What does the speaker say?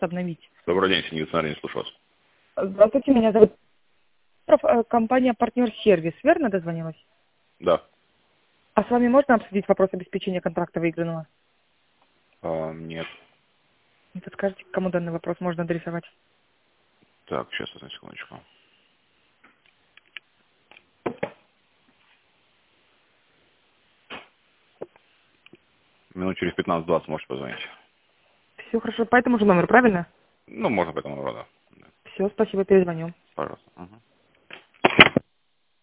обновить. Добрый день, Синий не слушаю вас. Здравствуйте, меня зовут компания «Партнер Сервис». Верно дозвонилась? Да. А с вами можно обсудить вопрос обеспечения контракта выигранного? Нет. Не подскажете, к кому данный вопрос можно адресовать? Так, сейчас, одну секундочку. Минут через 15-20 можете позвонить. Все хорошо, по этому же номеру, правильно? Ну, можно по этому роду. Да. Все, спасибо, перезвоню. Пожалуйста. Угу.